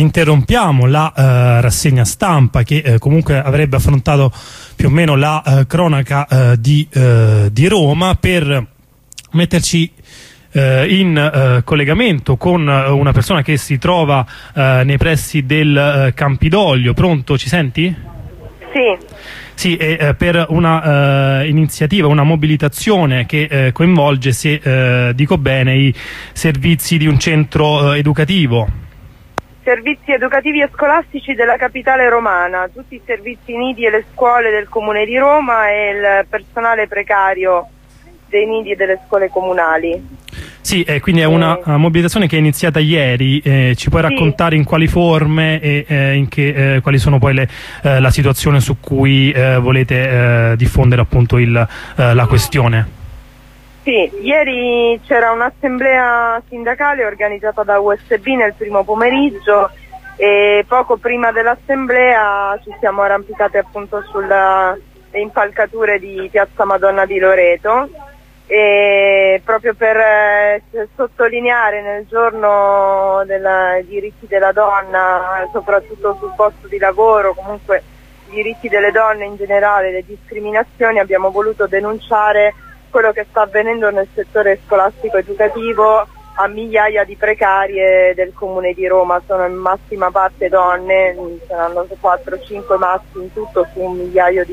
Interrompiamo la rassegna stampa che comunque avrebbe affrontato più o meno la cronaca di Roma per metterci in collegamento con una persona che si trova nei pressi del Campidoglio. Pronto, ci senti? Sì. Sì, per una iniziativa, una mobilitazione che coinvolge, se dico bene, i servizi di un centro educativo. Servizi educativi e scolastici della capitale romana, tutti i servizi nidi e le scuole del comune di Roma e il personale precario dei nidi e delle scuole comunali. Sì, quindi è una mobilitazione che è iniziata ieri. Ci puoi raccontare in quali forme e quali sono poi la situazione su cui volete diffondere appunto la questione? Sì, ieri c'era un'assemblea sindacale organizzata da USB nel primo pomeriggio e poco prima dell'assemblea ci siamo arrampicati appunto sulle impalcature di Piazza Madonna di Loreto, e proprio per sottolineare nel giorno dei diritti della donna, soprattutto sul posto di lavoro, comunque i diritti delle donne in generale, le discriminazioni, abbiamo voluto denunciare quello che sta avvenendo nel settore scolastico educativo a migliaia di precarie del comune di Roma. Sono in massima parte donne, saranno 4-5 maschi in tutto su migliaia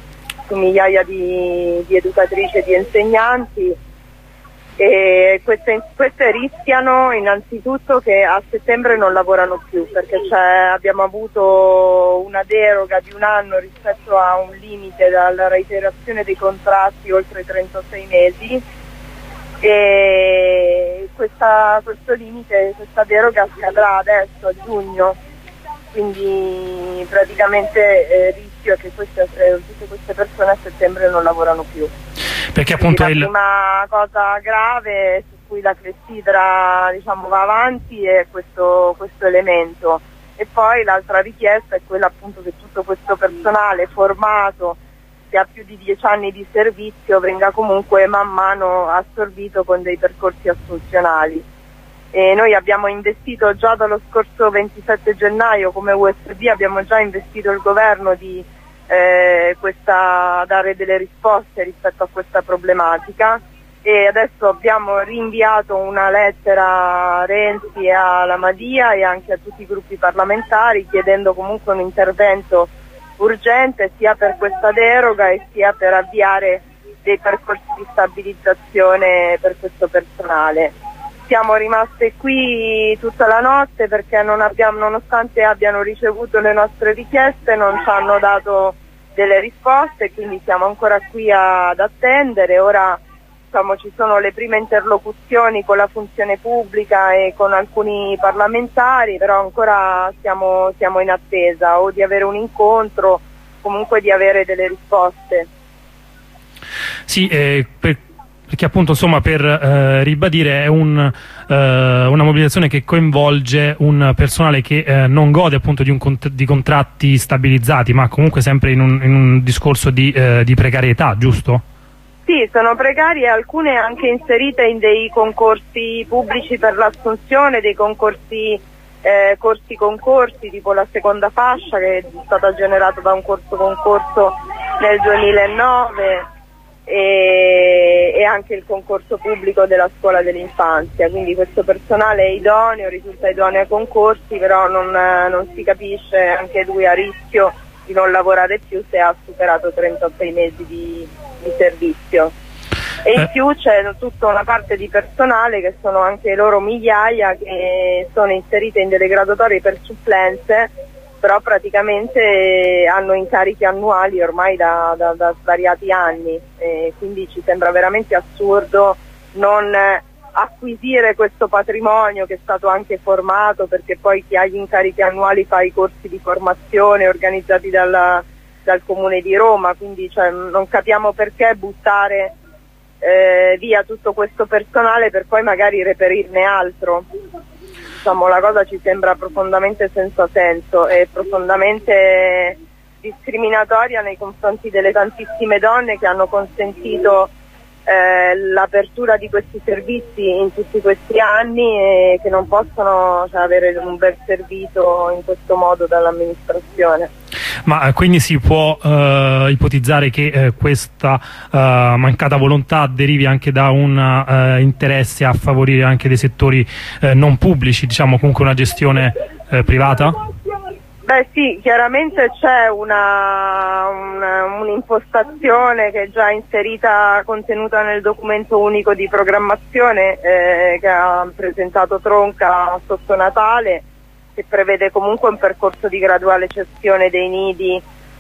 di educatrici e di insegnanti, e queste rischiano innanzitutto che a settembre non lavorano più, perché abbiamo avuto una deroga di 1 anno rispetto a un limite dalla reiterazione dei contratti oltre 36 mesi, e questo limite, questa deroga scadrà adesso a giugno, quindi praticamente rischio che tutte queste persone a settembre non lavorano più. Perché appunto la prima cosa grave su cui la clessidra, diciamo, va avanti è questo elemento, e poi l'altra richiesta è quella appunto che tutto questo personale formato che ha più di 10 anni di servizio venga comunque man mano assorbito con dei percorsi assunzionali. E noi abbiamo investito già dallo scorso 27 gennaio come USB, abbiamo già investito il governo di dare delle risposte rispetto a questa problematica, e adesso abbiamo rinviato una lettera a Renzi e alla Madia e anche a tutti i gruppi parlamentari chiedendo comunque un intervento urgente sia per questa deroga e sia per avviare dei percorsi di stabilizzazione per questo personale. Siamo rimaste qui tutta la notte perché nonostante abbiano ricevuto le nostre richieste, non ci hanno dato delle risposte, quindi siamo ancora qui ad attendere. Ora ci sono le prime interlocuzioni con la funzione pubblica e con alcuni parlamentari, però ancora siamo in attesa o di avere un incontro, comunque di avere delle risposte. Sì, perché appunto insomma per ribadire è una mobilitazione che coinvolge un personale che non gode appunto di contratti stabilizzati, ma comunque sempre in un discorso di precarietà, giusto? Sì, sono precarie, alcune anche inserite in dei concorsi pubblici per l'assunzione, dei concorsi corsi-concorsi, tipo la seconda fascia che è stata generata da un corso-concorso nel 2009, e anche il concorso pubblico della scuola dell'infanzia. Quindi questo personale è idoneo, risulta idoneo ai concorsi, però non si capisce, anche lui a rischio di non lavorare più se ha superato 36 mesi di servizio. E in più c'è tutta una parte di personale, che sono anche loro migliaia, che sono inserite in delle graduatorie per supplenze, però praticamente hanno incarichi annuali ormai da svariati anni, e quindi ci sembra veramente assurdo non acquisire questo patrimonio che è stato anche formato, perché poi chi ha gli incarichi annuali fa i corsi di formazione organizzati dal Comune di Roma, quindi non capiamo perché buttare via tutto questo personale per poi magari reperirne altro. La cosa ci sembra profondamente senza senso e profondamente discriminatoria nei confronti delle tantissime donne che hanno consentito l'apertura di questi servizi in tutti questi anni e che non possono, cioè, avere un bel servito in questo modo dall'amministrazione. Ma quindi si può ipotizzare che questa mancata volontà derivi anche da un interesse a favorire anche dei settori non pubblici, diciamo comunque una gestione privata? Beh sì, chiaramente c'è un'impostazione che è già inserita, contenuta nel documento unico di programmazione che ha presentato Tronca sotto Natale, che prevede comunque un percorso di graduale cessione dei nidi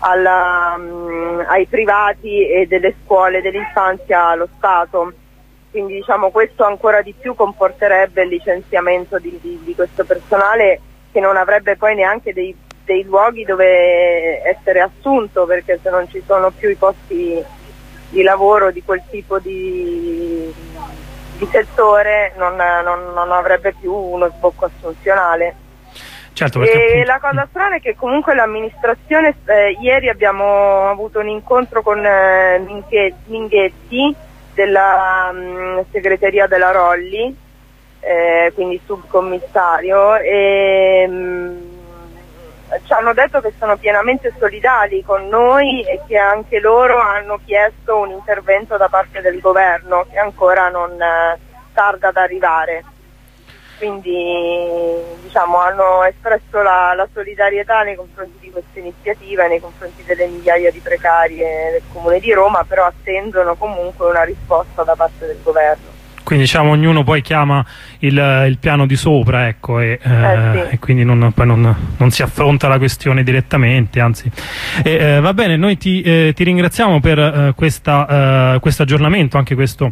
ai privati e delle scuole dell'infanzia allo Stato. Quindi diciamo questo ancora di più comporterebbe il licenziamento di questo personale, che non avrebbe poi neanche dei luoghi dove essere assunto, perché se non ci sono più i posti di lavoro di quel tipo di settore non avrebbe più uno sbocco assunzionale. Certo, e appunto... la cosa strana è che comunque l'amministrazione, ieri abbiamo avuto un incontro con Minghetti della segreteria della Rolli, quindi subcommissario, e ci hanno detto che sono pienamente solidali con noi e che anche loro hanno chiesto un intervento da parte del governo che ancora non tarda ad arrivare. Quindi diciamo hanno espresso la solidarietà nei confronti di questa iniziativa e nei confronti delle migliaia di precarie del Comune di Roma, però attendono comunque una risposta da parte del governo. Quindi diciamo ognuno poi chiama il piano di sopra, ecco, e quindi poi non si affronta la questione direttamente, anzi. Va bene, noi ti ringraziamo per questo aggiornamento, anche questo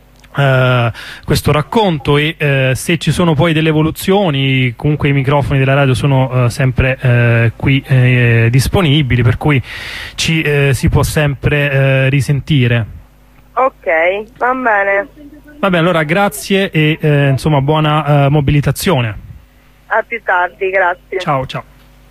racconto, e se ci sono poi delle evoluzioni comunque i microfoni della radio sono sempre qui disponibili, per cui si può sempre risentire. Ok, va bene. Vabbè, allora grazie e insomma buona mobilitazione. A più tardi, grazie. Ciao, ciao.